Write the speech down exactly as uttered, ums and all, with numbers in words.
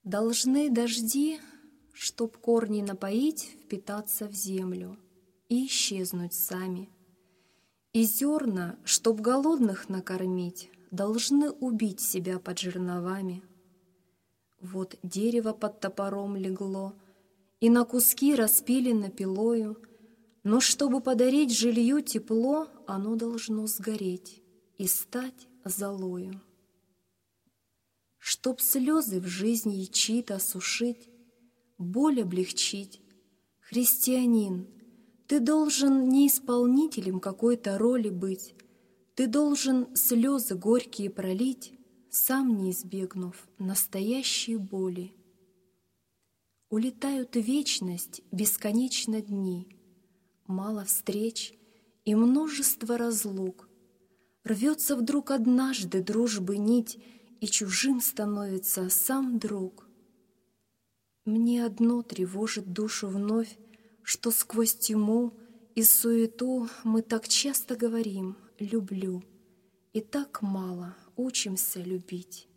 Должны дожди, чтоб корни напоить, впитаться в землю и исчезнуть сами. И зерна, чтоб голодных накормить, должны убить себя под жерновами. Вот дерево под топором легло, и на куски распилено пилою, но чтобы подарить жилью тепло, оно должно сгореть и стать золою. Чтоб слезы в жизни ячит осушить, боль облегчить, христианин, ты должен не исполнителем какой-то роли быть, ты должен слезы горькие пролить, сам не избегнув настоящей боли. Улетают в вечность бесконечно дни, мало встреч и множество разлук. Рвется вдруг однажды дружбы нить, и чужим становится сам друг. Мне одно тревожит душу вновь, что сквозь тьму и суету мы так часто говорим «люблю», и так мало учимся любить.